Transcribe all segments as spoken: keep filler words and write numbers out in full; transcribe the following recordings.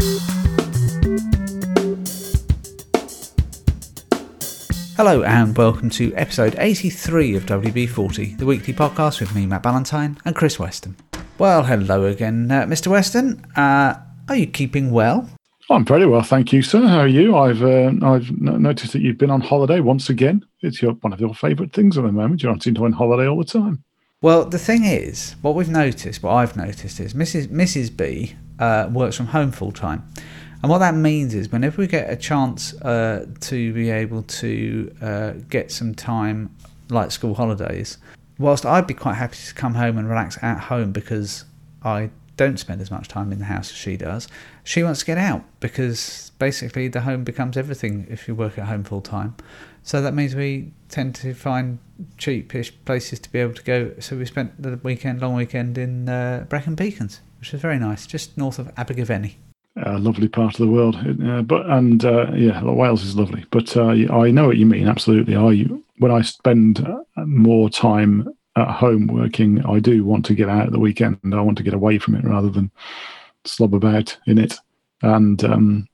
Hello and welcome to episode eighty-three of W B forty, the weekly podcast with me, Matt Ballantyne, and Chris Weston. Well, hello again, uh, Mister Weston. Uh, are you keeping well? I'm very well, thank you, sir. How are you? I've uh, I've noticed that you've been on holiday once again. It's your one of your favourite things at the moment. You're on seem to on holiday all the time. Well, the thing is, what we've noticed, what I've noticed is Missus Missus B uh, works from home full time. And what that means is whenever we get a chance uh, to be able to uh, get some time, like school holidays, whilst I'd be quite happy to come home and relax at home because I don't spend as much time in the house as she does, she wants to get out because basically the home becomes everything if you work at home full time. So that means we tend to find cheapish places to be able to go. So we spent the weekend, long weekend in uh, Brecon Beacons, which was very nice, just north of Abergavenny. A lovely part of the world, uh, but and uh, yeah, Wales is lovely. But uh, I know what you mean. Absolutely, I when I spend more time at home working, I do want to get out at the weekend. I want to get away from it rather than slob about in it, and um,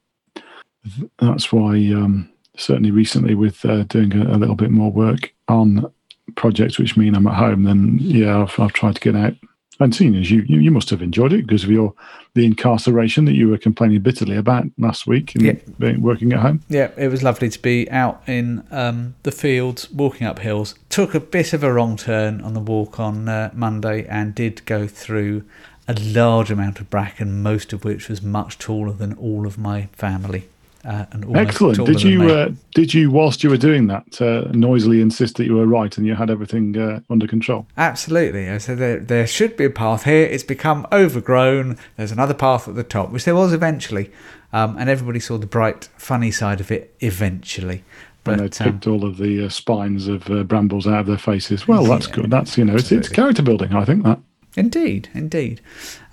th- that's why um, certainly recently with uh, doing a, a little bit more work on projects which mean I'm at home, then yeah, I've, I've tried to get out. And seeing as you, you, you must have enjoyed it because of your the incarceration that you were complaining bitterly about last week and yeah. working at home. Yeah, it was lovely to be out in um, the fields, walking up hills. Took a bit of a wrong turn on the walk on uh, Monday and did go through a large amount of bracken, most of which was much taller than all of my family. Uh, and Excellent. Did you, uh, did you, whilst you were doing that, uh, noisily insist that you were right and you had everything uh, under control? Absolutely. I said there, there should be a path here. It's become overgrown. There's another path at the top, which there was eventually. Um, and everybody saw the bright, funny side of it eventually. But, and they picked um, all of the uh, spines of uh, brambles out of their faces. Well, that's yeah, good. That's, you know, it's, it's character building, I think, that. Indeed, indeed.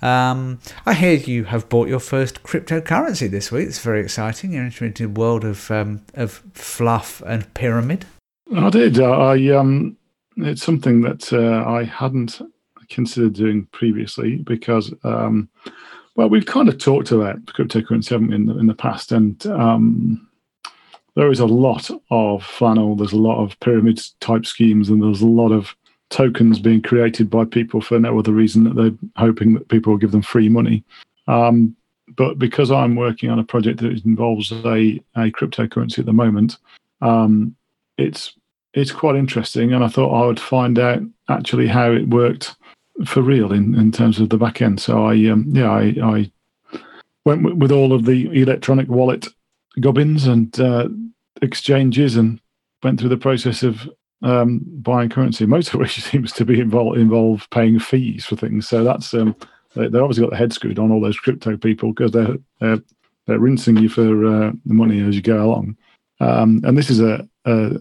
Um, I hear you have bought your first cryptocurrency this week. It's very exciting. You're entering into the world of um, of fluff and pyramid. I did. I um, it's something that uh, I hadn't considered doing previously because, um, well, we've kind of talked about cryptocurrency, haven't we, in the, in the past, and um, there is a lot of flannel. There's a lot of pyramid type schemes, and there's a lot of tokens being created by people for no other reason that they're hoping that people will give them free money. Um, but because I'm working on a project that involves a, a cryptocurrency at the moment, um, it's it's quite interesting. And I thought I would find out actually how it worked for real in, in terms of the back end. So I um, yeah I, I went w- with all of the electronic wallet gubbins and uh, exchanges and went through the process of um buying currency, most of which seems to be involved involve paying fees for things. So that's um they, they obviously got the head screwed on, all those crypto people, because they're, they're they're rinsing you for uh, the money as you go along. Um and this is a, a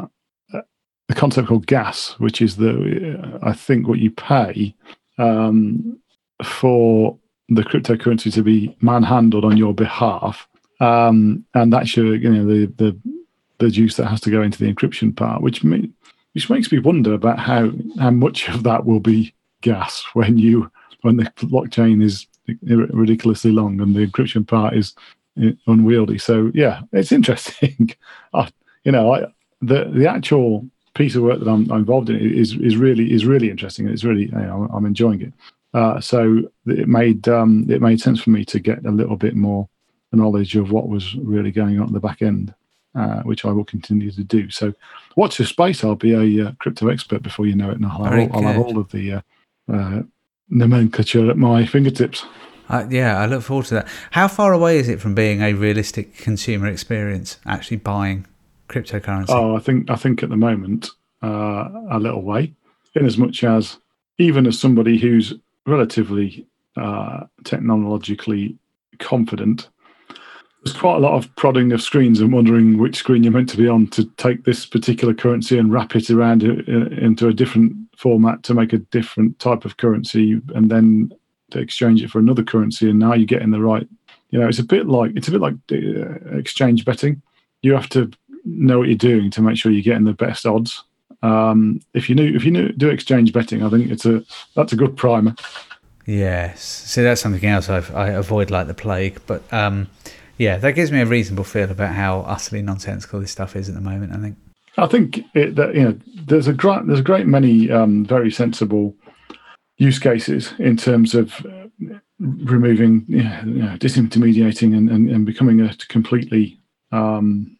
a concept called gas, which is the uh, I think what you pay um for the cryptocurrency to be manhandled on your behalf, um and that's your, you know, the the the juice that has to go into the encryption part, which me, which makes me wonder about how how much of that will be gas when you when the blockchain is ridiculously long and the encryption part is unwieldy. So yeah, it's interesting. I, you know, I, the the actual piece of work that I'm, I'm involved in is is really is really interesting. It's really, you know, I'm enjoying it. Uh, so it made um, it made sense for me to get a little bit more knowledge of what was really going on at the back end. Uh, which I will continue to do. So watch this space. I'll be a uh, crypto expert before you know it. And I'll, have, I'll have all of the uh, uh, nomenclature at my fingertips. Uh, yeah, I look forward to that. How far away is it from being a realistic consumer experience, actually buying cryptocurrency? Oh, I think I think at the moment, uh, a little way, in as much as even as somebody who's relatively uh, technologically confident, there's quite a lot of prodding of screens and wondering which screen you're meant to be on to take this particular currency and wrap it around into a different format to make a different type of currency, and then to exchange it for another currency. And now you're getting the right, you know, it's a bit like it's a bit like uh, exchange betting. You have to know what you're doing to make sure you're getting the best odds. Um, if you knew, if you knew, do exchange betting, I think it's a that's a good primer. Yes. See, that's something else I've, I avoid like the plague. But um, yeah, that gives me a reasonable feel about how utterly nonsensical this stuff is at the moment, I think. I think it, that, you know, there's a great, there's a great many um, very sensible use cases in terms of uh, removing, you know, you know, disintermediating and, and, and becoming a completely um,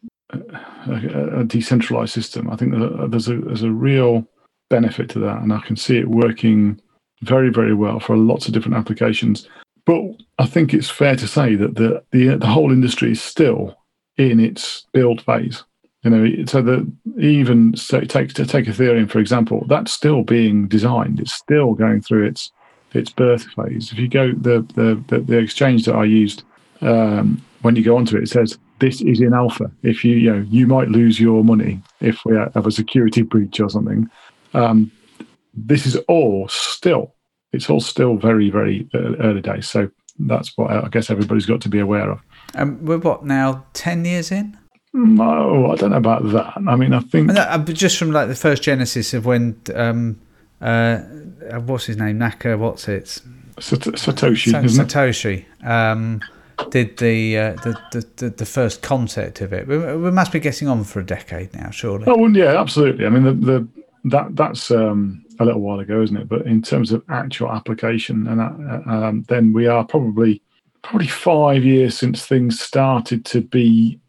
a, a decentralized system. I think that there's a there's a real benefit to that, and I can see it working very, very well for lots of different applications. But I think it's fair to say that the the, the whole industry is still in its build phase. You know, so that even so take to take Ethereum, for example, that's still being designed. It's still going through its its birth phase. If you go the the the, the exchange that I used, um, when you go onto it, it says this is in alpha. If you you know you might lose your money if we have a security breach or something. Um, this is all still. It's all still very very early days. So that's what I guess everybody's got to be aware of. Um, we're what now? Ten years in. No, I don't know about that. I mean, I think just from like the first genesis of when um, uh, what's his name, Naka, what's it, Satoshi, Sa- isn't Satoshi, it? um, did the, uh, the, the the the first concept of it. We, we must be getting on for a decade now, surely. Oh, well, yeah, absolutely. I mean, the, the that that's um, a little while ago, isn't it? But in terms of actual application, and that, um, then we are probably probably five years since things started to be.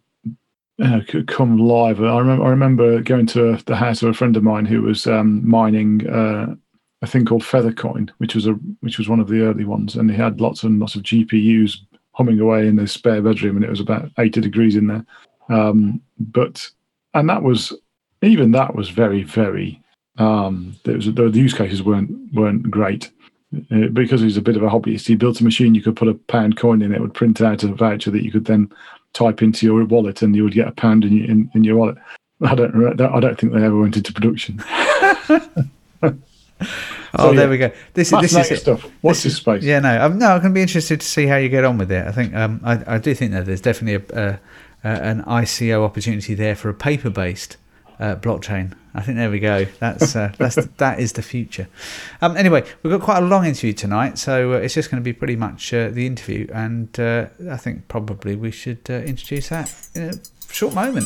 Uh, could come live. I remember. I remember going to the house of a friend of mine who was um, mining uh, a thing called Feathercoin, which was a which was one of the early ones, and he had lots and lots of G P Us humming away in his spare bedroom, and it was about eighty degrees in there. Um, but and that was even that was very very. Um, there was the use cases weren't weren't great. Uh, because he was a bit of a hobbyist. He built a machine. You could put a pound coin in it. It would print out a voucher that you could then type into your wallet, and you would get a pound in your, in, in your wallet. I don't. I don't think they ever went into production. oh, so, there yeah. we go. This is this is stuff. Watch this space. Yeah, no, I'm no. I'm going to be interested to see how you get on with it. I think um, I, I do think that there's definitely a, a, a an I C O opportunity there for a paper-based uh, blockchain. I think there we go. That's uh, that's that is the future. Um, anyway, we've got quite a long interview tonight, so uh, it's just going to be pretty much uh, the interview, and uh, I think probably we should uh, introduce that in a short moment.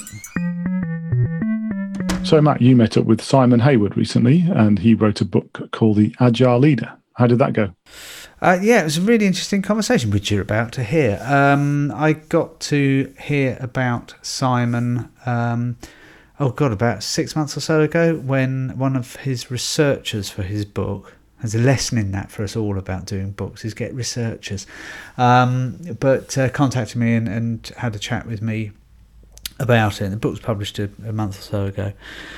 So, Matt, you met up with Simon Hayward recently, and he wrote a book called The Agile Leader. How did that go? Uh, yeah, it was a really interesting conversation, which you're about to hear. Um, I got to hear about Simon. Um, Oh God! About six months or so ago, when one of his researchers for his book, there's a lesson in that for us all about doing books, is get researchers. Um, but uh, contacted me and, and had a chat with me about it. The book was published a, a month or so ago,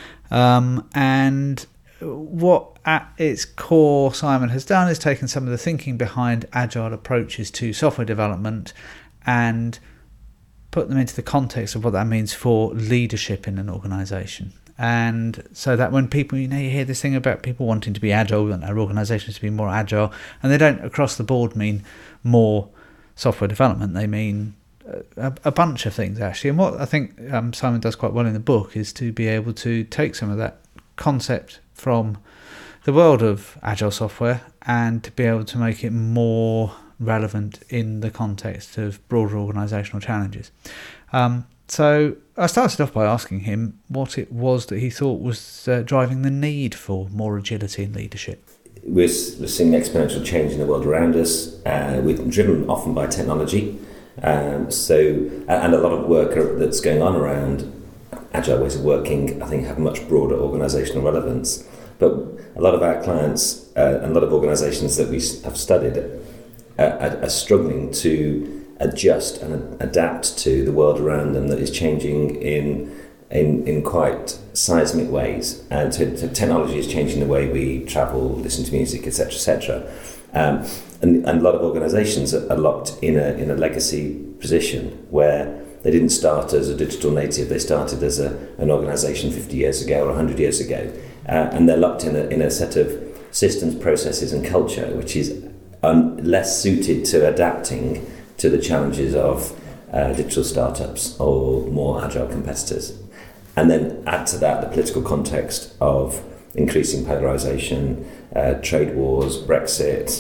um, and what at its core Simon has done is taken some of the thinking behind agile approaches to software development and put them into the context of what that means for leadership in an organisation. And so that when people, you know, you hear this thing about people wanting to be agile and our organisations to be more agile, and they don't across the board mean more software development, they mean a, a bunch of things actually. And what I think um, Simon does quite well in the book is to be able to take some of that concept from the world of agile software and to be able to make it more relevant in the context of broader organisational challenges. Um, so I started off by asking him what it was that he thought was uh, driving the need for more agility in leadership. We're, we're seeing exponential change in the world around us. Uh, we're driven often by technology. Um, so, and a lot of work that's going on around agile ways of working, I think, have much broader organisational relevance. But a lot of our clients uh, and a lot of organisations that we have studied Are, are struggling to adjust and adapt to the world around them that is changing in in, in quite seismic ways, and to, to technology is changing the way we travel, listen to music, et cetera, et cetera. Um, and, and a lot of organisations are, are locked in a in a legacy position where they didn't start as a digital native; they started as a an organisation fifty years ago or one hundred years ago, uh, and they're locked in a in a set of systems, processes, and culture, which is Um, less suited to adapting to the challenges of uh, digital startups or more agile competitors. And then add to that the political context of increasing polarisation, uh, trade wars, Brexit,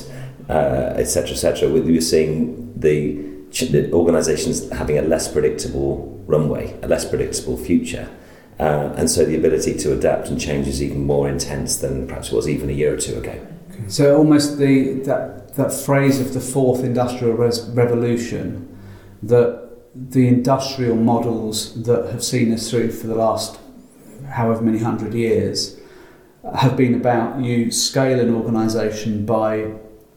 uh, et cetera, et cetera. We were seeing the, the organisations having a less predictable runway, a less predictable future. Uh, and so the ability to adapt and change is even more intense than perhaps it was even a year or two ago. So almost the that that phrase of the fourth industrial res- revolution, that the industrial models that have seen us through for the last however many hundred years have been about you scale an organisation by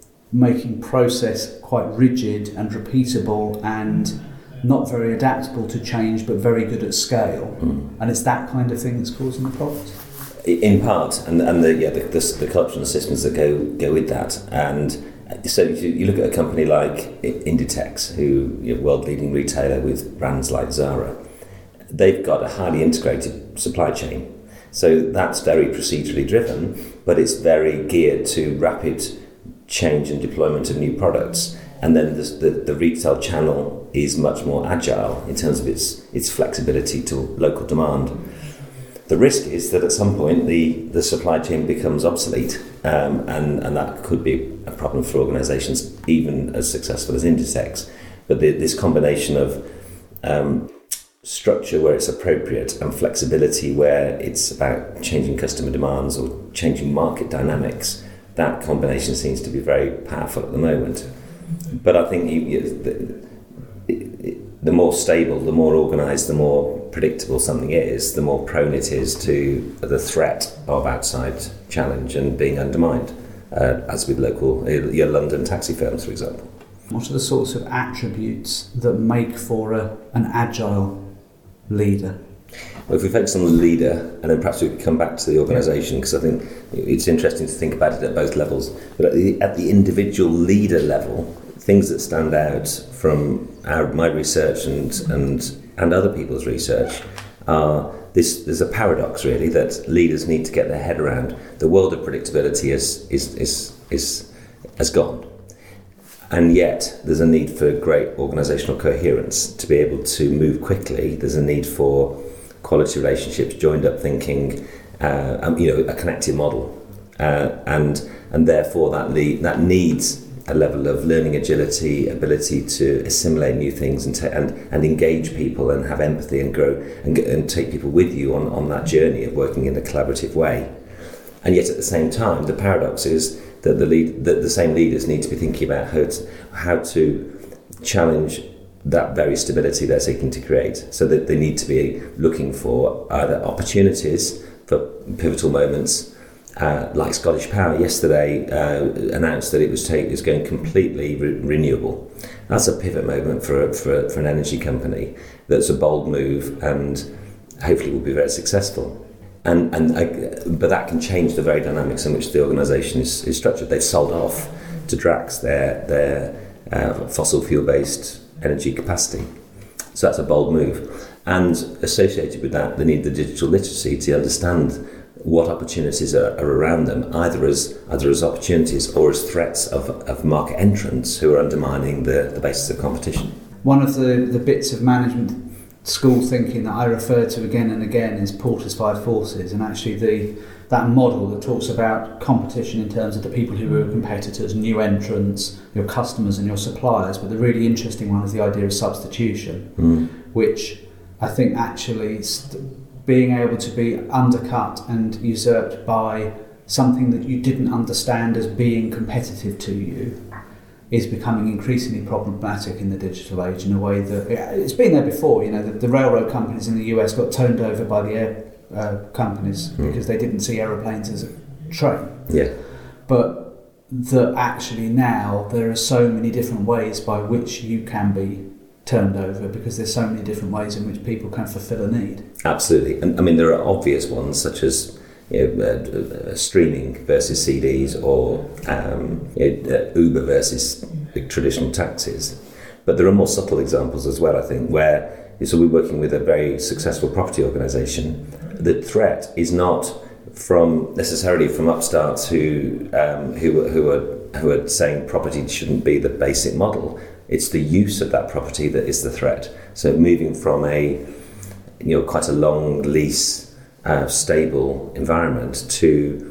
making process quite rigid and repeatable and not very adaptable to change, but very good at scale. Mm. And it's that kind of thing that's causing the problems. In part, and and the yeah the, the, the culture and the systems that go go with that. And so you, you look at a company like Inditex, who you know, world leading retailer with brands like Zara. They've got a highly integrated supply chain, so that's very procedurally driven, but it's very geared to rapid change and deployment of new products. And then the, the, the retail channel is much more agile in terms of its its flexibility to local demand. The risk is that at some point the, the supply chain becomes obsolete, um, and, and that could be a problem for organisations even as successful as Inditex. But the, this combination of um, structure where it's appropriate and flexibility where it's about changing customer demands or changing market dynamics, that combination seems to be very powerful at the moment. But I think you, you, the, it, the more stable, the more organised, the more predictable something is, the more prone it is to the threat of outside challenge and being undermined, uh, as with local, your London taxi firms, for example. What are the sorts of attributes that make for a, an agile leader? Well, if we focus on the leader, and then perhaps we could come back to the organisation, because I think it's interesting to think about it at both levels. But at the, at the individual leader level, things that stand out from our, my research and, and and other people's research are this. There's a paradox really that leaders need to get their head around. The world of predictability is is is is has gone, and yet there's a need for great organisational coherence to be able to move quickly. There's a need for quality relationships, joined up thinking, uh, um, you know, a connected model, uh, and and therefore that lead, that needs a level of learning agility, ability to assimilate new things and, to, and and engage people and have empathy and grow and, and take people with you on, on that journey of working in a collaborative way. And yet at the same time, the paradox is that the lead that the same leaders need to be thinking about how to, how to challenge that very stability they're seeking to create, so that they need to be looking for either opportunities for pivotal moments. Uh, like Scottish Power yesterday uh, announced that it was take, is going completely re- renewable. That's a pivot moment for, for for an energy company. That's a bold move, and hopefully will be very successful. And and uh, but that can change the very dynamics in which the organisation is, is structured. They've sold off to Drax their their uh, fossil fuel based energy capacity, so that's a bold move. And associated with that, they need the digital literacy to understand what opportunities are, are around them, either as either as opportunities or as threats of, of market entrants who are undermining the, the basis of competition. One of the, the bits of management school thinking that I refer to again and again is Porter's Five Forces, and actually the that model that talks about competition in terms of the people who are competitors, new entrants, your customers and your suppliers. But the really interesting one is the idea of substitution, mm. which I think actually st- being able to be undercut and usurped by something that you didn't understand as being competitive to you is becoming increasingly problematic in the digital age in a way that it's been there before. You know, the, the railroad companies in the U S got toned over by the air uh, companies mm. because they didn't see aeroplanes as a train. Yeah. But that actually now there are so many different ways by which you can be turned over, because there's so many different ways in which people can fulfill a need. Absolutely. And I mean, there are obvious ones such as you know, uh, uh, streaming versus C Ds, or um, you know, uh, Uber versus big traditional taxis. But there are more subtle examples as well, I think, where so we're working with a very successful property organisation. The threat is not from necessarily from upstarts who um, who who are who are saying property shouldn't be the basic model. It's the use of that property that is the threat. So moving from a, you know, quite a long lease, uh, stable environment to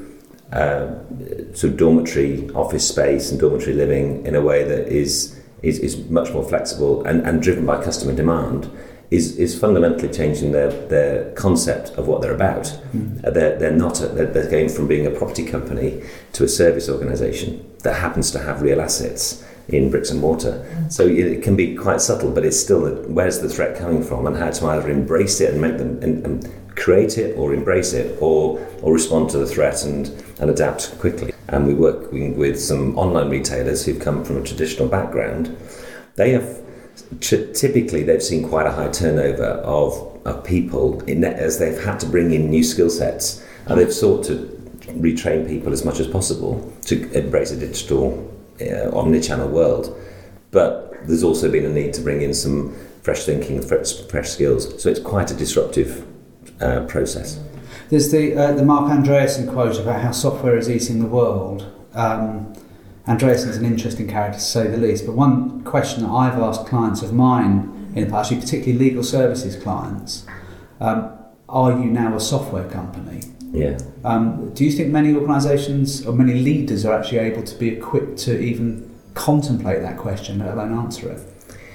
uh, sort of dormitory office space and dormitory living in a way that is is, is much more flexible and, and driven by customer demand is is fundamentally changing their, their concept of what they're about. Mm. Uh, they're, they're not a, they're, they're going from being a property company to a service organisation that happens to have real assets in bricks and mortar. So it can be quite subtle, but it's still where's the threat coming from, and how to either embrace it and make them and, and create it, or embrace it, or or respond to the threat and, and adapt quickly. And we work with some online retailers who've come from a traditional background. They have typically they've seen quite a high turnover of, of people in that, as they've had to bring in new skill sets, and they've sought to retrain people as much as possible to embrace a digital uh, omni-channel world. But there's also been a need to bring in some fresh thinking, fresh, fresh skills. So it's quite a disruptive uh, process. There's the uh, the Mark Andreessen quote about how software is eating the world. Um, Andreessen's an interesting character to say the least, but one question that I've asked clients of mine in the past, particularly legal services clients, um, are you now a software company? Yeah. Um, do you think many organisations or many leaders are actually able to be equipped to even contemplate that question, let alone answer it?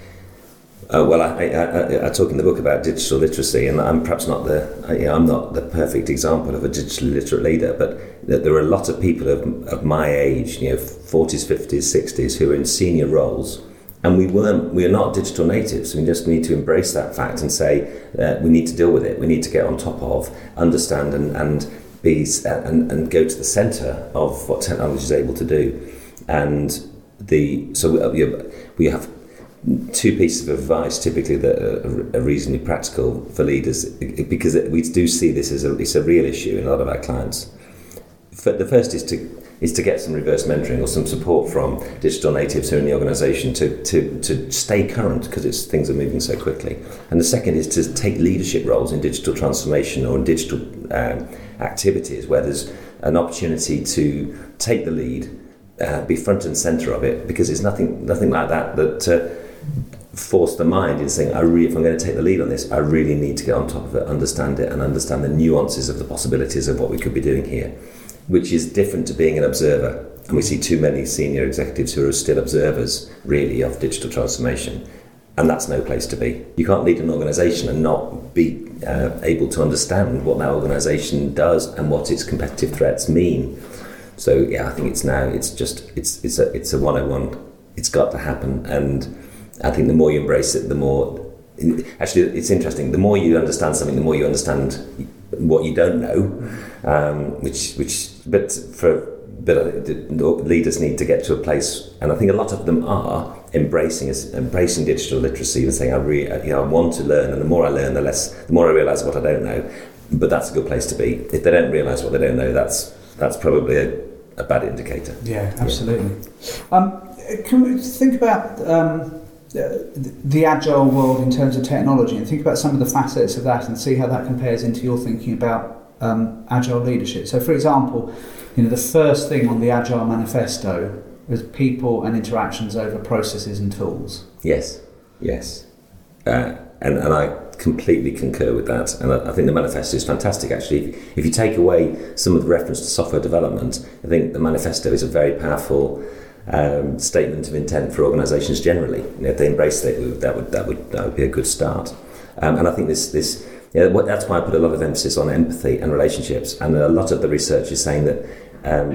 Uh, well, I, I, I, I talk in the book about digital literacy, and I'm perhaps not the you know, I'm not the perfect example of a digitally literate leader, but there are a lot of people of, of my age, you know, forties, fifties, sixties, who are in senior roles, and we weren't we are not digital natives. We just need to embrace that fact and say uh, we need to deal with it. We need to get on top of, understand, and and be and, and go to the centre of what technology is able to do, and the so we, we have. Two pieces of advice typically that are, are reasonably practical for leaders, because we do see this as a, it's a real issue in a lot of our clients. The first is to is to get some reverse mentoring or some support from digital natives who are in the organisation to, to, to stay current, because it's things are moving so quickly. And the second is to take leadership roles in digital transformation or in digital um, activities where there's an opportunity to take the lead, uh, be front and centre of it, because it's nothing nothing like that that uh, force the mind in saying, I really, if I'm going to take the lead on this, I really need to get on top of it, understand it, and understand the nuances of the possibilities of what we could be doing here, which is different to being an observer. And we see too many senior executives who are still observers, really, of digital transformation. And that's no place to be. You can't lead an organisation and not be uh, able to understand what that organisation does and what its competitive threats mean. So, yeah, I think it's now, it's just, it's it's a, it's a one oh one. It's got to happen, and I think the more you embrace it, the more... Actually, it's interesting. The more you understand something, the more you understand what you don't know. Um, which, which, but for but leaders need to get to a place, and I think a lot of them are embracing embracing digital literacy and saying, I really, you know, I want to learn, and the more I learn, the less, the more I realise what I don't know. But that's a good place to be. If they don't realise what they don't know, that's that's probably a, a bad indicator. Yeah, absolutely. Yeah. Um, Can we think about um, the agile world in terms of technology, and think about some of the facets of that, and see how that compares into your thinking about um, agile leadership? So, for example, you know, the first thing on the Agile Manifesto was people and interactions over processes and tools. Yes, yes, uh, and and I completely concur with that. And I, I think the manifesto is fantastic. Actually, if, if you take away some of the reference to software development, I think the manifesto is a very powerful Um, statement of intent for organisations generally. You know, if they embrace it, that would that would that would be a good start. Um, and I think this this yeah, what, that's why I put a lot of emphasis on empathy and relationships. And a lot of the research is saying that um,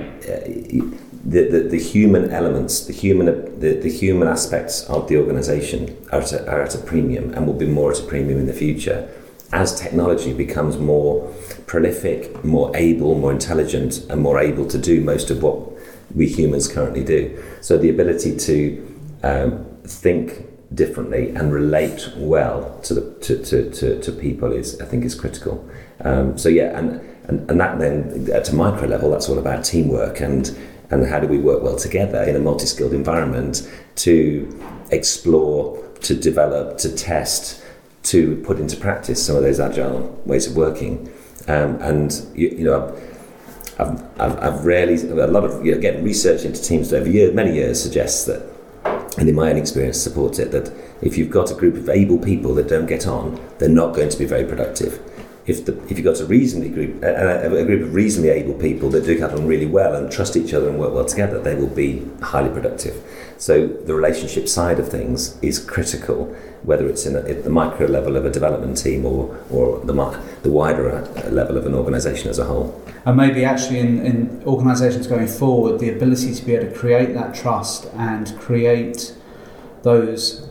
the, the the human elements, the human the, the human aspects of the organisation are at, a, are at a premium, and will be more at a premium in the future as technology becomes more prolific, more able, more intelligent, and more able to do most of what we humans currently do. So the ability to um, think differently and relate well to the to, to, to, to people is, I think, is critical. Um, so yeah, and, and, and that then at a micro level, that's all about teamwork and and how do we work well together in a multi-skilled environment to explore, to develop, to test, to put into practice some of those agile ways of working. Um, and you, you know. I've, I've, I've rarely, a lot of, you know, again, research into teams over years, many years suggests that, and in my own experience supports it, that if you've got a group of able people that don't get on, they're not going to be very productive. if the if you've got a reasonably group a, a group of reasonably able people that do get on really well and trust each other and work well together, they will be highly productive. So the relationship side of things is critical, whether it's in a, at the micro level of a development team or or the the wider level of an organisation as a whole. And maybe actually in, in organisations going forward, the ability to be able to create that trust and create those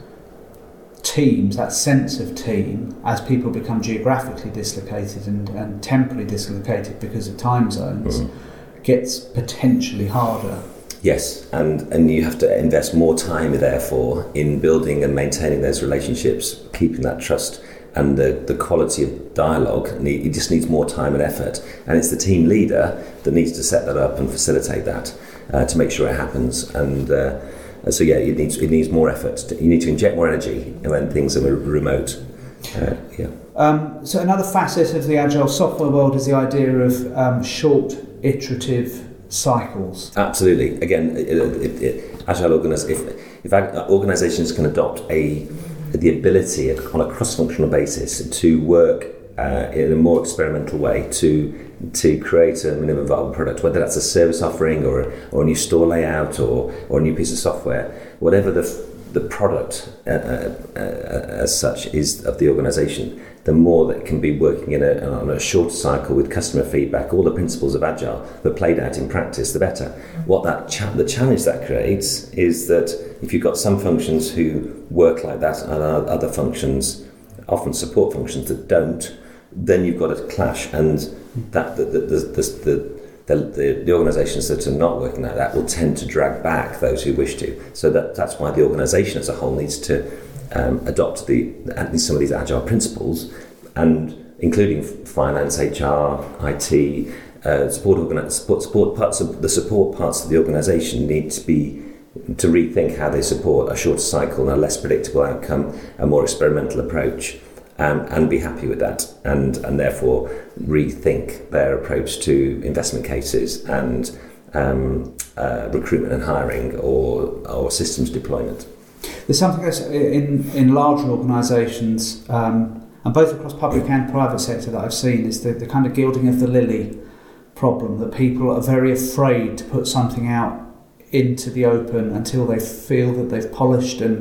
teams, that sense of team, as people become geographically dislocated and, and temporally dislocated because of time zones, mm. gets potentially harder. Yes, and, and you have to invest more time, therefore, in building and maintaining those relationships, keeping that trust, and the, the quality of dialogue. It just needs more time and effort. And it's the team leader that needs to set that up and facilitate that uh, to make sure it happens. And uh, so, yeah, it needs it needs more effort. You need to inject more energy when things are remote. Uh, yeah. Um, so another facet of the agile software world is the idea of um, short, iterative cycles. Absolutely. Again, it, it, it, agile organiz- if, if organizations can adopt a the ability on a cross-functional basis to work uh, in a more experimental way to to create a minimum viable product, whether that's a service offering or a, or a new store layout or or a new piece of software, whatever the the product uh, uh, uh, as such is of the organization, the more that can be working in a, on a shorter cycle with customer feedback, all the principles of agile, but played out in practice, the better. What that cha- the challenge that creates is that if you've got some functions who work like that and other functions, often support functions that don't, then you've got a clash, and that the the the, the, the, the, the organisations that are not working like that will tend to drag back those who wish to. So that that's why the organisation as a whole needs to Um, adopt the at least some of these agile principles, and including finance, H R, I T, uh, support, organi- support support parts of the support parts of the organisation need to be to rethink how they support a shorter cycle and a less predictable outcome, a more experimental approach, um, and be happy with that, and and therefore rethink their approach to investment cases and um, uh, recruitment and hiring or or systems deployment. There's something else in, in larger organisations, um, and both across public and private sector, that I've seen is the, the kind of gilding of the lily problem, that people are very afraid to put something out into the open until they feel that they've polished and,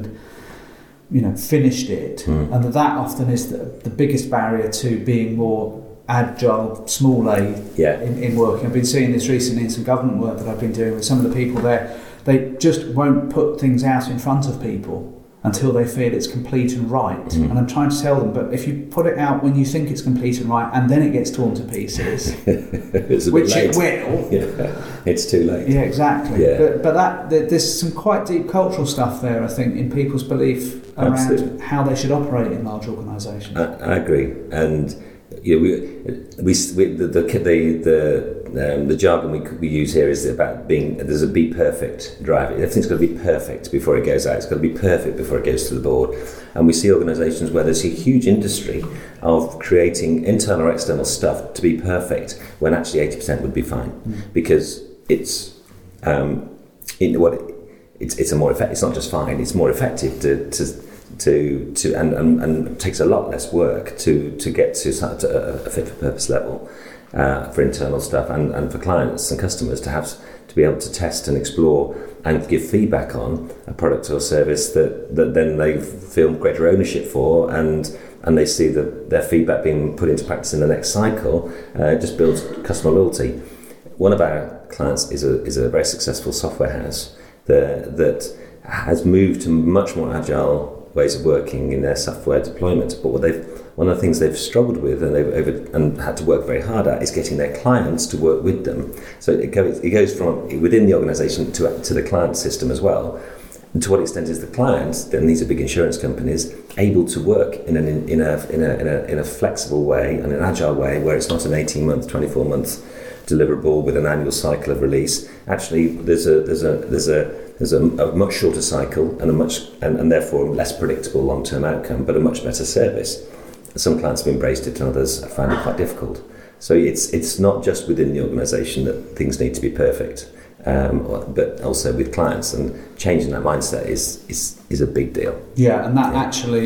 you know, finished it, mm. and that that often is the, the biggest barrier to being more agile, small a, yeah. in, in working. I've been seeing this recently in some government work that I've been doing with some of the people there. They just won't put things out in front of people until they feel it's complete and right. Mm. And I'm trying to tell them, but if you put it out when you think it's complete and right, and then it gets torn to pieces, it's a which bit late. it will. Yeah, it's too late. Yeah, exactly. Yeah. But, but that there's some quite deep cultural stuff there, I think, in people's belief around Absolutely. How they should operate in large organisations. I, I agree, and you know, we we, we the the the, the Um, the jargon we, we use here is about being, there's a be perfect drive. Everything's got to be perfect before it goes out. It's got to be perfect before it goes to the board. And we see organisations where there's a huge industry of creating internal or external stuff to be perfect when actually eighty percent would be fine, mm. because it's um, in what it, it's it's a more effect. It's not just fine. It's more effective to to to to and and, and it takes a lot less work to to get to, to a, a fit for purpose level. Uh, for internal stuff and, and for clients and customers to have to be able to test and explore and give feedback on a product or service that, that then they feel greater ownership for, and and they see that their feedback being put into practice in the next cycle uh, just builds customer loyalty. One of our clients is a is a very successful software house that, that has moved to much more agile ways of working in their software deployment, but what they've One of the things they've struggled with and they've over, and had to work very hard at is getting their clients to work with them. So it goes it goes from within the organisation to to the client system as well. And to what extent is the client, then these are big insurance companies, able to work in an in a in a in a, in a flexible way and an agile way where it's not an eighteen month, twenty-four month deliverable with an annual cycle of release. Actually, there's a there's a there's a there's a, a much shorter cycle and a much and, and therefore less predictable long term outcome, but a much better service. Some clients have embraced it and others have found it quite difficult. So it's it's not just within the organisation that things need to be perfect, um, but also with clients, and changing that mindset is, is, is a big deal. Yeah, and that yeah. actually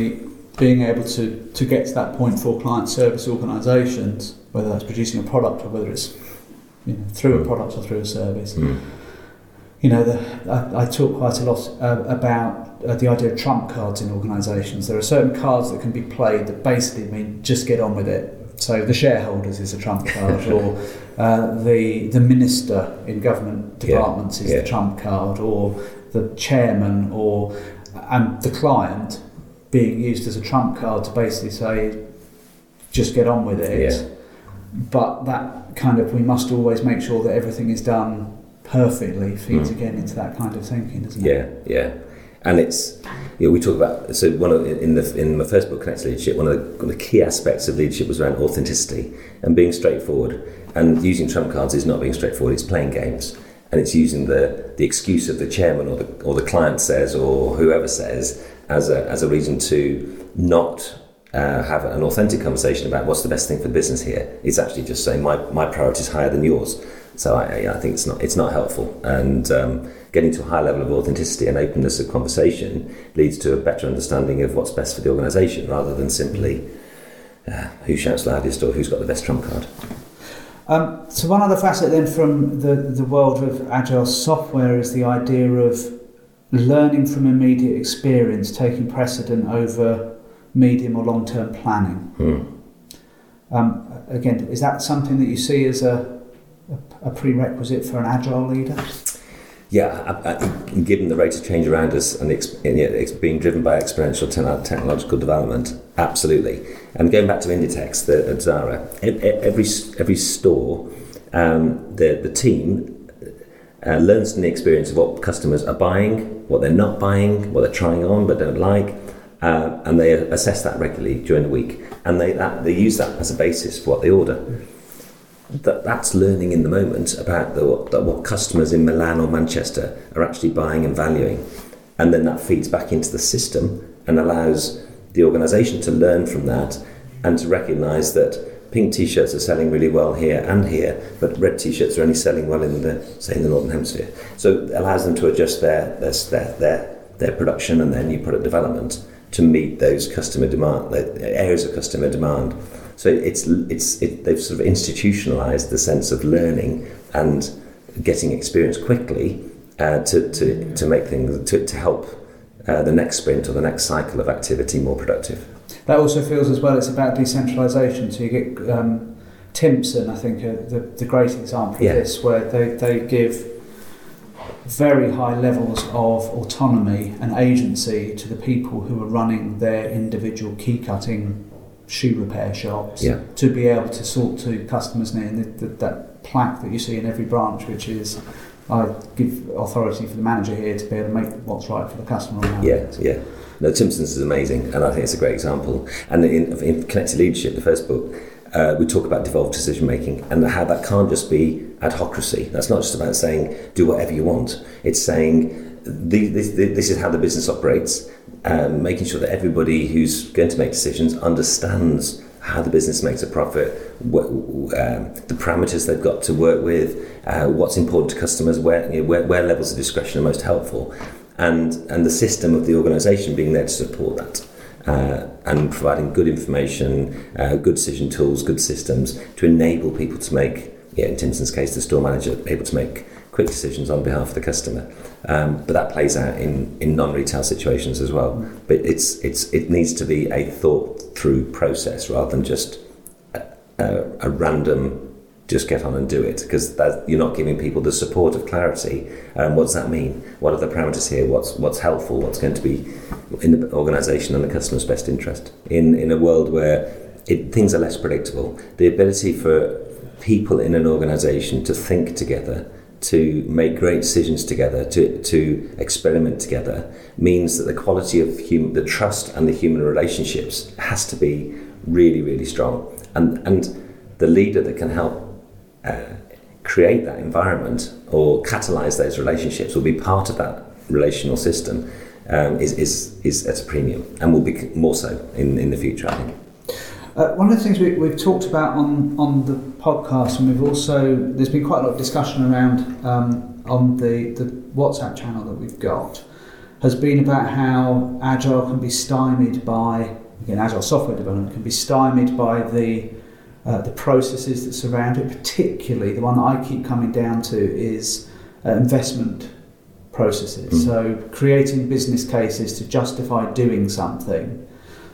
being able to, to get to that point for client service organisations, whether that's producing a product or whether it's, you know, through a product or through a service. Mm. You know, the, I, I talk quite a lot uh, about uh, the idea of trump cards in organisations. There are certain cards that can be played that basically mean just get on with it. So the shareholders is a trump card, or uh, the the minister in government departments yeah. is yeah. the trump card, or the chairman, or and the client being used as a trump card to basically say, just get on with it. Yeah. But that kind of, we must always make sure that everything is done perfectly, feeds Mm. again into that kind of thinking, doesn't Yeah, it? yeah. And it's, you know, we talk about, so one of, in the in my first book, Connected Leadership, one of the, one of the key aspects of leadership was around authenticity and being straightforward. And using trump cards is not being straightforward, it's playing games. And it's using the, the excuse of the chairman or the or the client says or whoever says as a as a reason to not uh, have an authentic conversation about what's the best thing for the business here. It's actually just saying my, my priority is higher than yours. So I, I think it's not it's not helpful. And um, getting to a high level of authenticity and openness of conversation leads to a better understanding of what's best for the organisation, rather than simply uh, who shouts loudest or who's got the best trump card. Um, so one other facet then from the, the world of agile software is the idea of learning from immediate experience taking precedent over medium or long-term planning. Hmm. Um, again, is that something that you see as a, a, a prerequisite for an agile leader? Yeah, I, I, given the rate of change around us and it's, and yet it's being driven by exponential te- technological development, absolutely. And going back to Inditex, the, at Zara, every every store, um, the the team uh, learns from the experience of what customers are buying, what they're not buying, what they're trying on but don't like, uh, and they assess that regularly during the week, and they that, they use that as a basis for what they order. That that's learning in the moment about the, what, what customers in Milan or Manchester are actually buying and valuing, and then that feeds back into the system and allows the organisation to learn from that and to recognise that pink t-shirts are selling really well here and here, but red t-shirts are only selling well in the say in the Northern Hemisphere. So it allows them to adjust their their their their, their production and their new product development to meet those customer demand, the areas of customer demand. So it's it's it, they've sort of institutionalised the sense of learning and getting experience quickly uh, to, to to make things to, to help uh, the next sprint or the next cycle of activity more productive. That also feels as well it's about decentralisation. So you get um, Timpson, I think, uh, the the great example of yeah. this, where they they give very high levels of autonomy and agency to the people who are running their individual key cutting shoe repair shops yeah. to be able to sort to customers near the, the, that plaque that you see in every branch, which is I give authority for the manager here to be able to make what's right for the customer. Yeah, yeah. No, Timpson's is amazing, and I think it's a great example. And in, in Connected Leadership, the first book, uh, we talk about devolved decision making and how that can't just be adhocracy. That's not just about saying do whatever you want. It's saying this, this is how the business operates. Um, making sure that everybody who's going to make decisions understands how the business makes a profit, what, um, the parameters they've got to work with, uh, what's important to customers, where, you know, where where levels of discretion are most helpful, and and the system of the organisation being there to support that, uh, and providing good information, uh, good decision tools, good systems to enable people to make, yeah, in Timpson's case, the store manager able to make quick decisions on behalf of the customer. Um, but that plays out in, in non-retail situations as well. Mm. But it's it's it needs to be a thought-through process rather than just a, a, a random just get on and do it, because that, you're not giving people the support of clarity. Um, what does that mean? What are the parameters here? What's what's helpful? What's going to be in the organisation and the customer's best interest? In in a world where it, things are less predictable, the ability for people in an organisation to think together, to make great decisions together, to to experiment together, means that the quality of human, the trust and the human relationships has to be really, really strong. And and the leader that can help uh, create that environment or catalyse those relationships, will be part of that relational system, um, is, is is at a premium, and will be more so in, in the future, I think. Uh, one of the things we, we've talked about on, on the podcast, and we've also, there's been quite a lot of discussion around um, on the, the WhatsApp channel that we've got, has been about how Agile can be stymied by again, agile software development can be stymied by the uh, the processes that surround it. Particularly, the one that I keep coming down to is uh, investment processes. Mm. So creating business cases to justify doing something,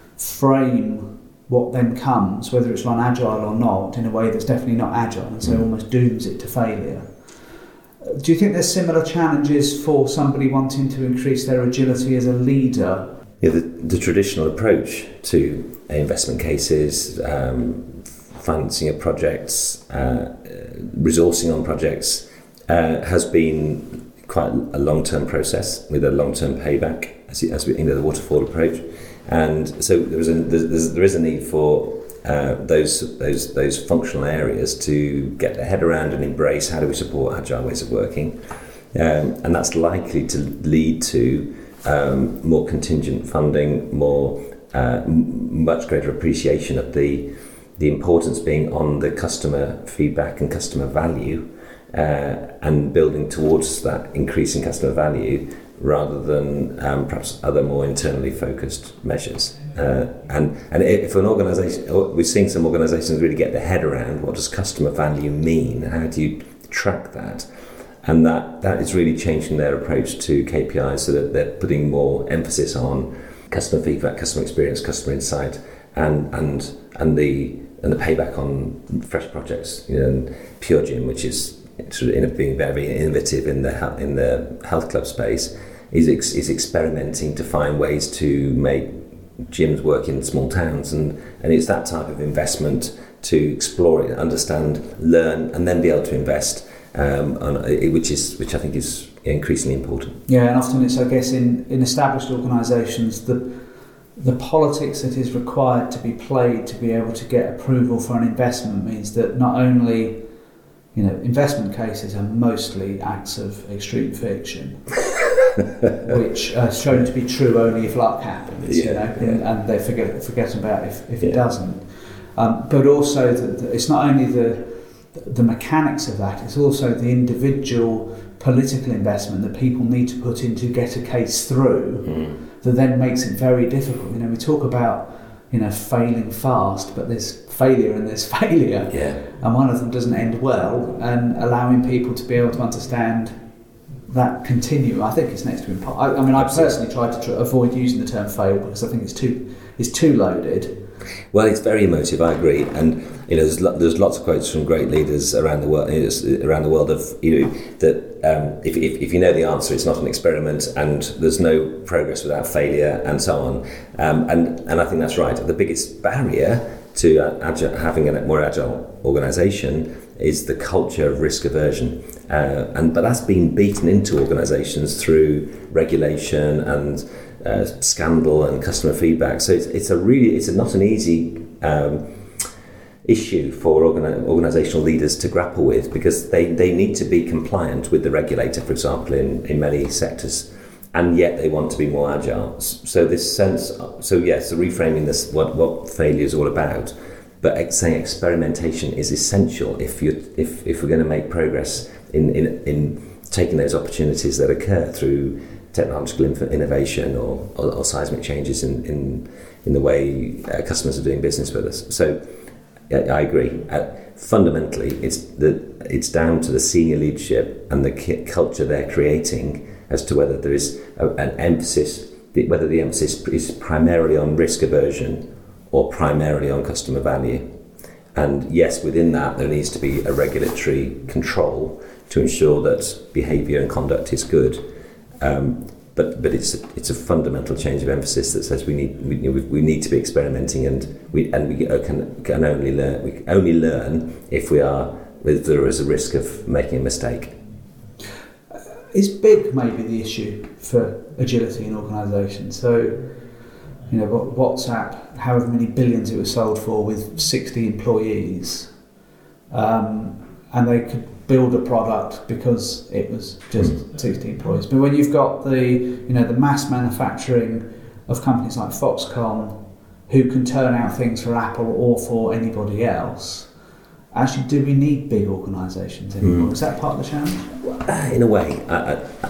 frame what then comes, whether it's run agile or not, in a way that's definitely not agile, and so mm. almost dooms it to failure. Do you think there's similar challenges for somebody wanting to increase their agility as a leader? Yeah, the, the traditional approach to investment cases, um, financing of projects, uh, resourcing on projects, uh, has been quite a long-term process with a long-term payback, as, as we, you know, the waterfall approach. And so there is a, there's, there is a need for uh, those those those functional areas to get their head around and embrace how do we support agile ways of working, um, and that's likely to lead to um, more contingent funding, more uh, m- much greater appreciation of the the importance being on the customer feedback and customer value, uh, and building towards that increasing customer value, rather than um, perhaps other more internally focused measures. Uh, and and if an organisation, we're seeing some organisations really get their head around what does customer value mean, how do you track that, and that, that is really changing their approach to K P Is, so that they're putting more emphasis on customer feedback, customer experience, customer insight, and and and the and the payback on fresh projects. You know, and PureGym, which is sort of being very innovative in the in the health club space, is ex, is experimenting to find ways to make gyms work in small towns, and, and it's that type of investment to explore it, understand, learn, and then be able to invest, um, on, which is which I think is increasingly important. Yeah, and often it's, I guess, in, in established organisations, the the politics that is required to be played to be able to get approval for an investment means that not only, you know, investment cases are mostly acts of extreme fiction, which are shown to be true only if luck happens, yeah, you know, yeah. and, and they forget forget about if, if yeah. it doesn't. Um, but also, the, the, it's not only the the mechanics of that; it's also the individual political investment that people need to put in to get a case through. Mm. That then makes it very difficult. You know, we talk about, you know, failing fast, but there's failure and there's failure, yeah. and one of them doesn't end well. And allowing people to be able to understand that continuum, I think, is next to impossible. I, I mean, I personally try to tr- avoid using the term fail because I think it's too it's too loaded. Well, it's very emotive. I agree, and you know, there's, lo- there's lots of quotes from great leaders around the world, around the world of you know that um, if, if if you know the answer, it's not an experiment, and there's no progress without failure, and so on. Um, and and I think that's right. The biggest barrier to uh, agile, having a more agile organisation is the culture of risk aversion, uh, and but that's been beaten into organisations through regulation and uh, scandal and customer feedback. So it's it's a really it's a, not an easy um, issue for organi- organisational leaders to grapple with, because they, they need to be compliant with the regulator, for example, in, in many sectors, and yet they want to be more agile. So this sense, so yes, so reframing this, what what failure is all about. But saying experimentation is essential if you if, if we're going to make progress in, in in taking those opportunities that occur through technological innovation or, or, or seismic changes in, in in the way uh, customers are doing business with us. So yeah, I agree. Uh, fundamentally, it's the it's down to the senior leadership and the ki- culture they're creating as to whether there is a, an emphasis, whether the emphasis is primarily on risk aversion or primarily on customer value. And yes, within that there needs to be a regulatory control to ensure that behaviour and conduct is good. Um, but but it's a, it's a fundamental change of emphasis that says we need we, we need to be experimenting, and we and we can can only learn we can only learn if we are if there is a risk of making a mistake. Is big maybe the issue for agility in organisations? So, you know, WhatsApp, however many billions it was sold for with sixty employees, um, and they could build a product because it was just mm. sixty employees. But when you've got the, you know, the mass manufacturing of companies like Foxconn, who can turn out things for Apple or for anybody else, actually, do we need big organisations anymore? Mm. Is that part of the challenge? Well, uh, in a way, I, I,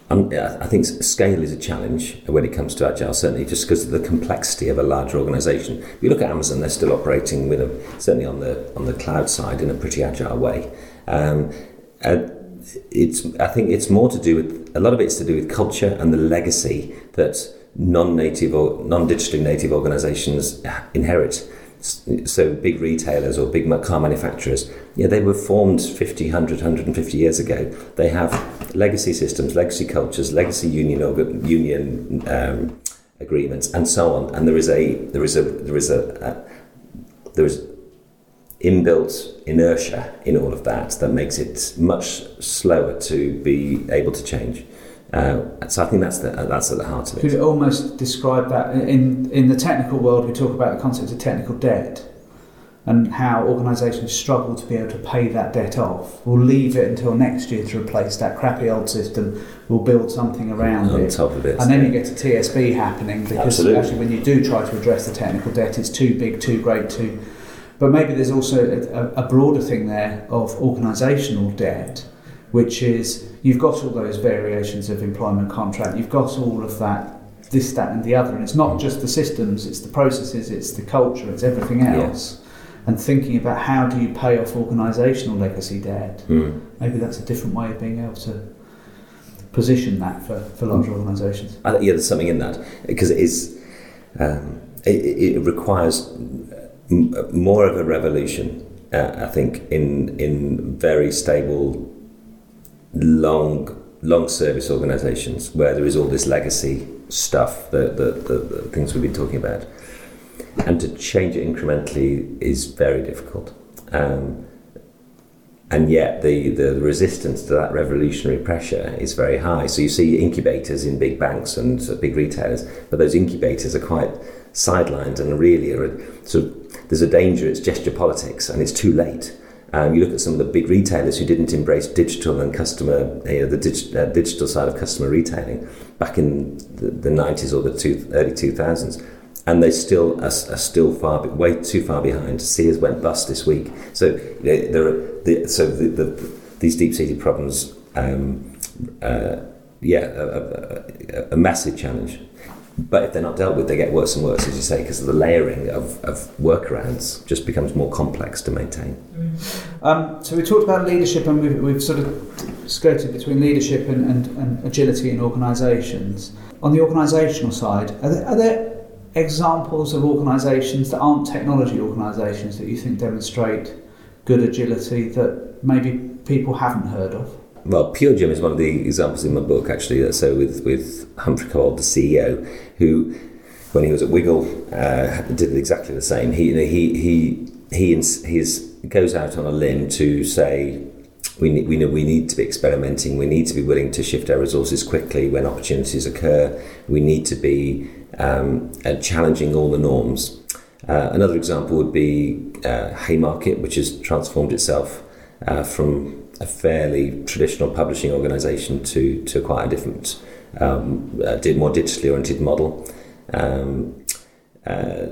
Um, I think scale is a challenge when it comes to Agile, certainly just because of the complexity of a larger organisation. If you look at Amazon, they're still operating with a, certainly on the on the cloud side in a pretty agile way. Um, and it's I think it's more to do with, a lot of it's to do with culture and the legacy that non-native or non-digitally native organisations inherit. So big retailers or big car manufacturers, yeah, they were formed fifty, one hundred, one hundred fifty years ago. They have legacy systems, legacy cultures, legacy union union um, agreements, and so on. And there is a there is a there is a, a there is inbuilt inertia in all of that that makes it much slower to be able to change. Uh, so I think that's the, that's at the heart of it. Could you almost describe that in in the technical world? We talk about the concept of technical debt and how organisations struggle to be able to pay that debt off. We'll leave it until next year to replace that crappy old system. We'll build something around on it, top of it, and then yeah. you get a T S B happening because Absolutely. actually, when you do try to address the technical debt, it's too big, too great, too. But maybe there's also a, a broader thing there of organisational debt, which is you've got all those variations of employment contract, you've got all of that, this, that and the other, and it's not just the systems, it's the processes, it's the culture, it's everything else. Yeah. And thinking about how do you pay off organisational legacy debt, mm. maybe that's a different way of being able to position that for, for larger mm. organisations. I think, yeah, there's something in that, because it is, um, it, it requires m- more of a revolution, uh, I think, in in very stable long long service organisations where there is all this legacy stuff, the, the, the, the things we've been talking about, and to change it incrementally is very difficult, um, and yet the, the resistance to that revolutionary pressure is very high. So you see incubators in big banks and big retailers, but those incubators are quite sidelined and really are a, sort of, there's a danger it's gesture politics and it's too late. Um, you look at some of the big retailers who didn't embrace digital and customer, you know, the dig- uh, digital side of customer retailing back in the, the nineties or the two, early two thousands, and they still are, are still far, way too far behind. Sears went bust this week. So you know, there are the, so the, the, these deep-seated problems, um, uh, yeah, a, a, a massive challenge. But if they're not dealt with, they get worse and worse, as you say, because the layering of, of workarounds just becomes more complex to maintain. Um, so we talked about leadership, and we've, we've sort of skirted between leadership and, and, and agility in organisations. On the organisational side, are there, are there examples of organisations that aren't technology organisations that you think demonstrate good agility that maybe people haven't heard of? Well, PureGym is one of the examples in my book, actually. So with, with Humphrey Cole, the C E O, who, when he was at Wiggle, uh, did exactly the same. He he he he he's, goes out on a limb to say we need, we know we need to be experimenting. We need to be willing to shift our resources quickly when opportunities occur. We need to be um, uh, challenging all the norms. Uh, another example would be uh, Haymarket, which has transformed itself uh, from a fairly traditional publishing organisation to to quite a different, um, uh, did more digitally oriented model. Um, uh,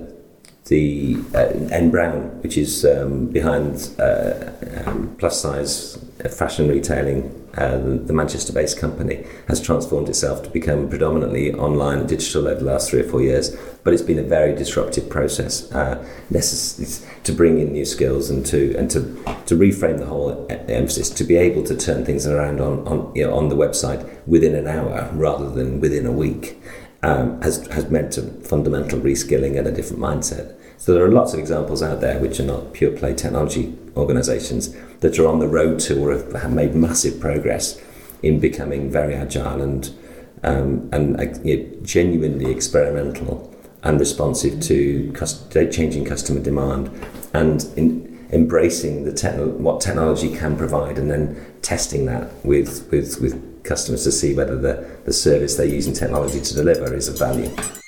the uh, N Brown, which is um, behind uh, um, plus size fashion retailing, uh, the Manchester-based company, has transformed itself to become predominantly online and digital over the last three or four years. But it's been a very disruptive process, uh, necess- to bring in new skills and to and to, to reframe the whole emphasis, to be able to turn things around on on, you know, on the website within an hour rather than within a week. Um, has has meant a fundamental reskilling and a different mindset. So there are lots of examples out there which are not pure play technology organisations that are on the road to or have, have made massive progress in becoming very agile and um, and uh, you know, genuinely experimental and responsive to cust- changing customer demand, and in embracing the techno- what technology can provide, and then testing that with with with. customers to see whether the, the service they're using technology to deliver is of value.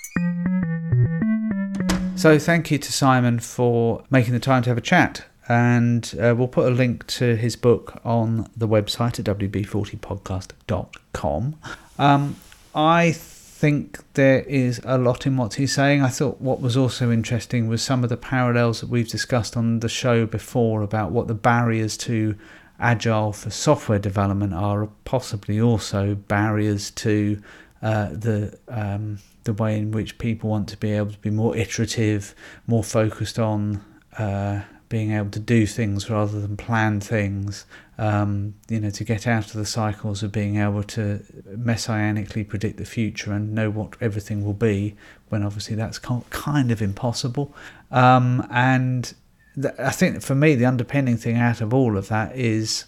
So thank you to Simon for making the time to have a chat, and uh, we'll put a link to his book on the website at w b forty podcast dot com. Um, I think there is a lot in what he's saying. I thought what was also interesting was some of the parallels that we've discussed on the show before about what the barriers to agile for software development are possibly also barriers to uh, the um, the way in which people want to be able to be more iterative, more focused on uh, being able to do things rather than plan things, um, you know, to get out of the cycles of being able to messianically predict the future and know what everything will be, when obviously that's kind of impossible. Um, and th- I think for me, the underpinning thing out of all of that is,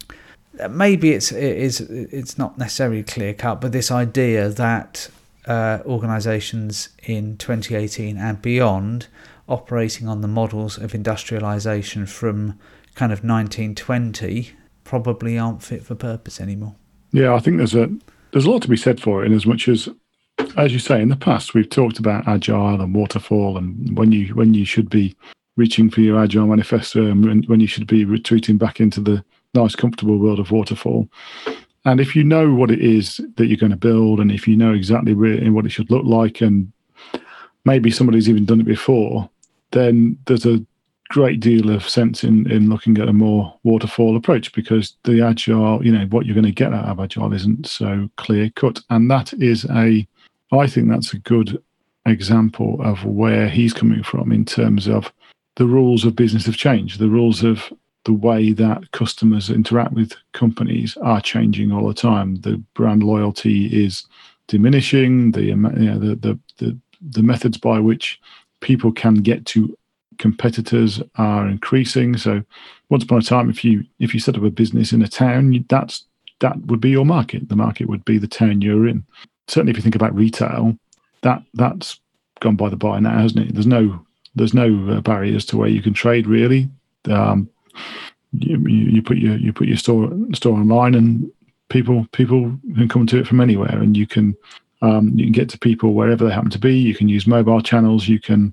maybe it's it is it's not necessarily clear cut, but this idea that uh, organisations in twenty eighteen and beyond, operating on the models of industrialisation from kind of nineteen twenty, probably aren't fit for purpose anymore. Yeah, I think there's a there's a lot to be said for it, in as much as, as you say, in the past we've talked about agile and waterfall, and when you when you should be reaching for your agile manifesto, and when, when you should be retreating back into the nice, comfortable world of waterfall. And if you know what it is that you're going to build, and if you know exactly really what it should look like, and maybe somebody's even done it before, then there's a great deal of sense in, in looking at a more waterfall approach, because the agile, you know, what you're going to get out of agile isn't so clear cut. And that is a, I think that's a good example of where he's coming from in terms of the rules of business have changed. The rules of the way that customers interact with companies are changing all the time. The brand loyalty is diminishing. The, you know, the, the, the, the methods by which people can get to competitors are increasing. So once upon a time, if you if you set up a business in a town, that's that would be your market. The market would be the town you're in. Certainly, if you think about retail, that that's gone by the by now, hasn't it? There's no there's no uh, barriers to where you can trade, really. Um, you, you put your you put your store store online, and people people can come to it from anywhere, and you can um, you can get to people wherever they happen to be. You can use mobile channels. You can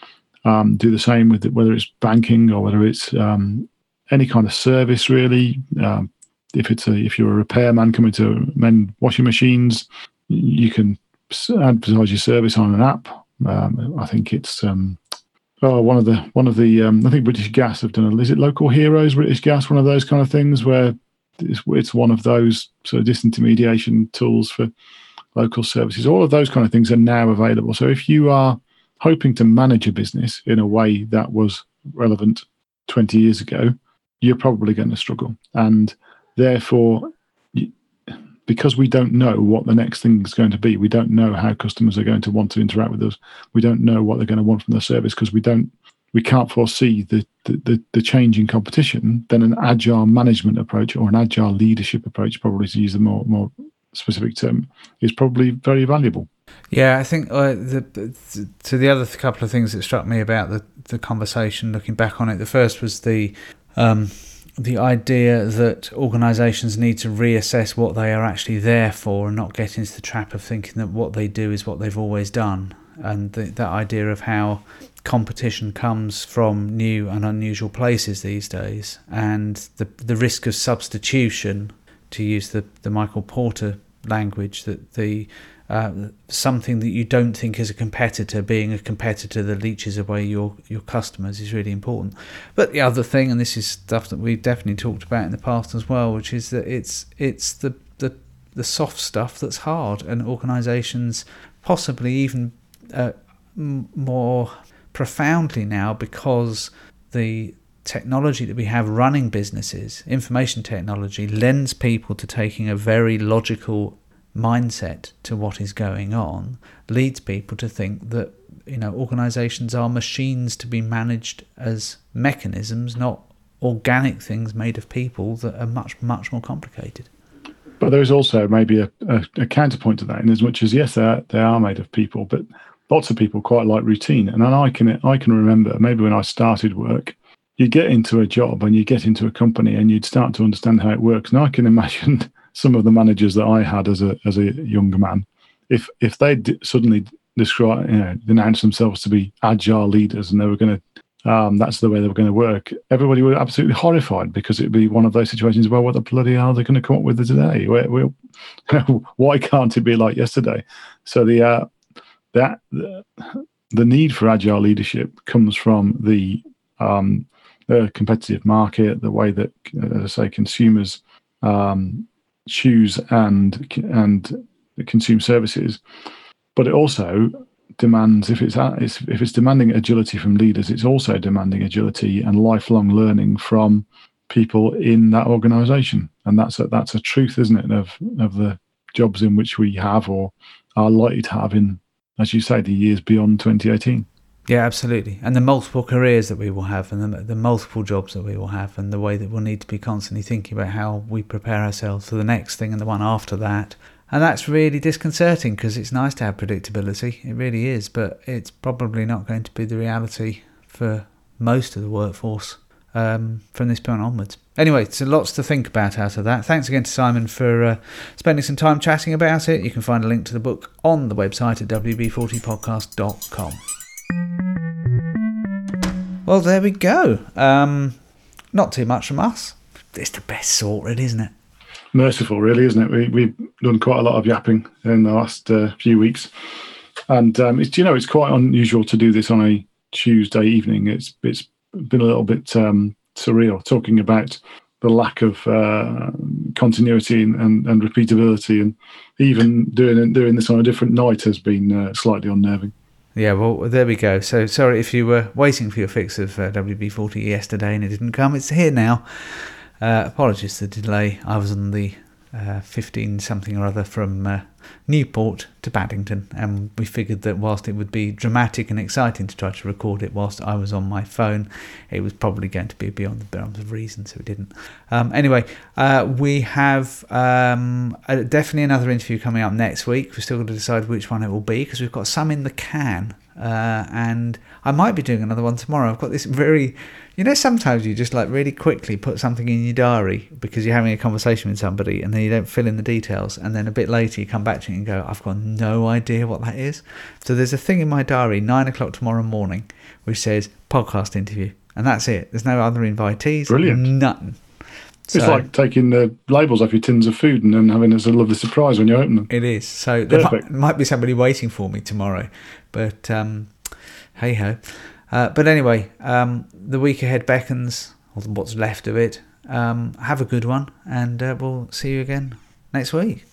um, do the same with it, whether it's banking or whether it's um, any kind of service, really. Um, if it's a if you're a repairman coming to mend washing machines, you can advertise your service on an app. Um, I think it's um, oh, one of the one of the um, I think British Gas have done. A, is it Local Heroes? British Gas, one of those kind of things where it's, it's one of those sort of disintermediation tools for local services. All of those kind of things are now available. So if you are hoping to manage a business in a way that was relevant twenty years ago, you're probably going to struggle. And therefore, because we don't know what the next thing is going to be, we don't know how customers are going to want to interact with us. We don't know what they're going to want from the service, because we don't, we can't foresee the, the, the change in competition. Then an agile management approach, or an agile leadership approach, probably to use the more more specific term, is probably very valuable. Yeah, I think uh, the, the to the other couple of things that struck me about the, the conversation, looking back on it, the first was the um, the idea that organisations need to reassess what they are actually there for, and not get into the trap of thinking that what they do is what they've always done. And the, that idea of how competition comes from new and unusual places these days, and the the risk of substitution, to use the, the Michael Porter language, that the uh, something that you don't think is a competitor being a competitor that leeches away your, your customers is really important. But the other thing, and this is stuff that we've definitely talked about in the past as well, which is that it's it's the the, the soft stuff that's hard, and organisations possibly even uh, m- more profoundly now, because the technology that we have running businesses, information technology, lends people to taking a very logical mindset to what is going on, leads people to think that, you know, organizations are machines to be managed as mechanisms, not organic things made of people that are much, much more complicated. But there is also maybe a, a, a counterpoint to that, in as much as, yes, they are, they are made of people, but lots of people quite like routine. And I can I can remember maybe when I started work, you get into a job and you get into a company and you'd start to understand how it works. And I can imagine some of the managers that I had as a as a younger man, if if they suddenly describe, you know, announced themselves to be agile leaders, and they were going to, um, that's the way they were going to work, everybody would be absolutely horrified, because it'd be one of those situations where, what the bloody hell are they going to come up with today? Where, where, you know, why can't it be like yesterday? So the uh, that the, the need for agile leadership comes from the um, the competitive market, the way that, as I say, consumers um, choose and and consume services. But it also demands, if it's if it's demanding agility from leaders, it's also demanding agility and lifelong learning from people in that organisation, and that's a, that's a truth, isn't it, of of the jobs in which we have or are likely to have in, as you say, the years beyond twenty eighteen. Yeah, absolutely. And the multiple careers that we will have, and the, the multiple jobs that we will have, and the way that we'll need to be constantly thinking about how we prepare ourselves for the next thing and the one after that. And that's really disconcerting, because it's nice to have predictability. It really is, but it's probably not going to be the reality for most of the workforce um, from this point onwards. Anyway, so lots to think about out of that. Thanks again to Simon for uh, spending some time chatting about it. You can find a link to the book on the website at w b forty podcast dot com. Well, there we go. Um, not too much from us. It's the best sorted, isn't it? Merciful, really, isn't it? We, we've done quite a lot of yapping in the last uh, few weeks. And, um, it's, you know, it's quite unusual to do this on a Tuesday evening. It's It's been a little bit um, surreal, talking about the lack of uh, continuity and, and, and repeatability. And even doing doing this on a different night has been uh, slightly unnerving. Yeah, well, there we go. So sorry if you were waiting for your fix of uh, W B forty yesterday and it didn't come. It's here now. Uh, apologies for the delay. I was on the uh, fifteen something or other from uh, Newport to Paddington, and we figured that whilst it would be dramatic and exciting to try to record it whilst I was on my phone, it was probably going to be beyond the bounds of reason, so we didn't. Um, anyway, uh, we have um, uh, definitely another interview coming up next week. We're still going to decide which one it will be, because we've got some in the can. Uh, and I might be doing another one tomorrow. I've got this very, you know, sometimes you just like really quickly put something in your diary because you're having a conversation with somebody and then you don't fill in the details, and then a bit later you come back to it and go, I've got no idea what that is. So there's a thing in my diary, nine o'clock tomorrow morning, which says podcast interview, and that's it. There's no other invitees. Brilliant. Nothing. It's so, like taking the labels off your tins of food and then having as a lovely surprise when you open them. It is. So there might, might be somebody waiting for me tomorrow. But um, hey-ho. Uh, but anyway, um, the week ahead beckons, or what's left of it. Um, have a good one, and uh, we'll see you again next week.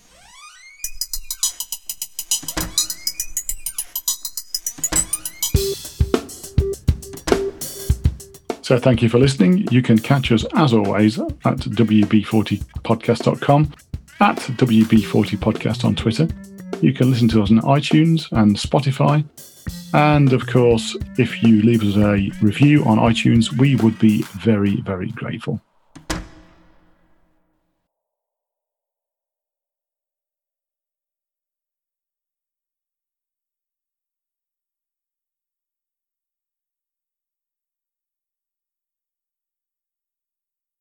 So thank you for listening. You can catch us, as always, at w b forty podcast dot com, at w b forty podcast on Twitter. You can listen to us on iTunes and Spotify. And, of course, if you leave us a review on iTunes, we would be very, very grateful.